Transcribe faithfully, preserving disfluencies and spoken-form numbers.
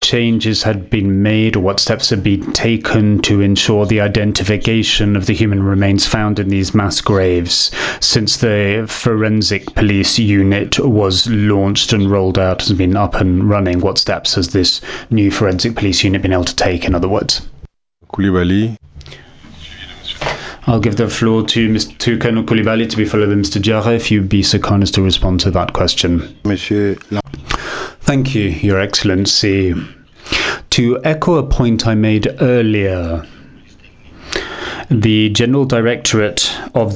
changes had been made or what steps had been taken to ensure the identification of the human remains found in these mass graves since the forensic police unit was launched and rolled out, has been up and running? What steps has this new forensic police unit been able to take, in other words? Koulibaly. I'll give the floor to Mister Colonel Koulibaly to be followed by Mister Diarra, if you'd be so kind as to respond to that question. Monsieur. Thank you, Your Excellency. To echo a point I made earlier, the General Directorate of